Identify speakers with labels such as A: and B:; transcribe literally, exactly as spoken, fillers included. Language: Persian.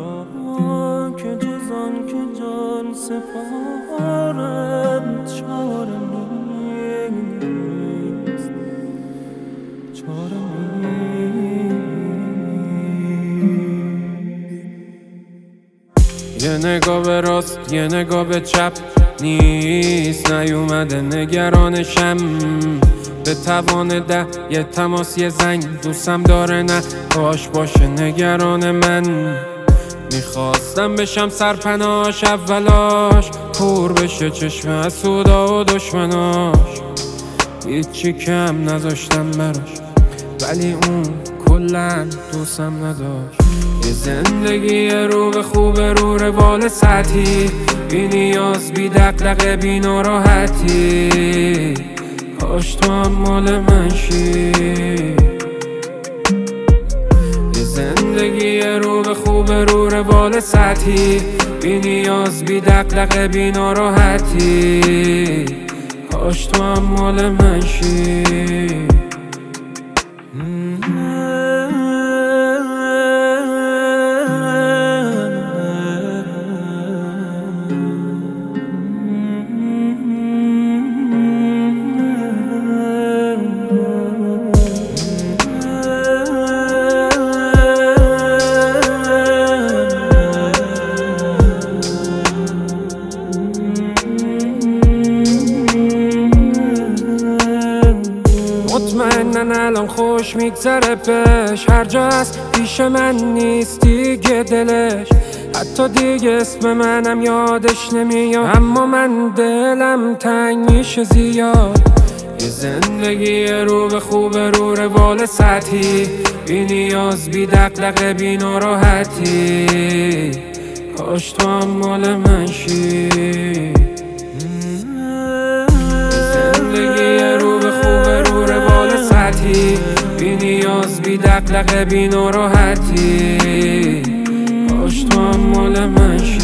A: که جز آن که جان سپارم چاره نیست، چاره نیست. یه نگاه به راست یه نگاه به چپ نیست، نیومده نگرانشم به توان ده یه تماس یه زنگ دوستم داره نه کاش باشه نگران من. میخواستم بشم سرپناش اولاش کور بشه چشم حسودا و دشمناش، هیچی کم نذاشتم براش ولی اون کلن دوستم نداشت. یه زندگی رو به خوب رو روال سطحی، بی نیاز بی دقدقه بی ناراحتی، کاش تو هم مال من شی. یه زندگی رو به خوب رو روال سطحی، بی نیاز بی دقدقه بی ناراحتی، کاش تو هم مال من شی. مطمئنن الان خوش میگذره بهش، هر جا هست پیش من نیست دیگه دلش، حتی دیگه اسم منم یادش نمیاد، اما من دلم تنگ میشه زیاد. یه زندگی رو به خوب رو روال سطحی، بی نیاز بی دقدقه بی ناراحتی، کاش تو هم مال من شی. بی نیاز بی دقدقه بی ناراحتی، کاش تو هم مال من شی.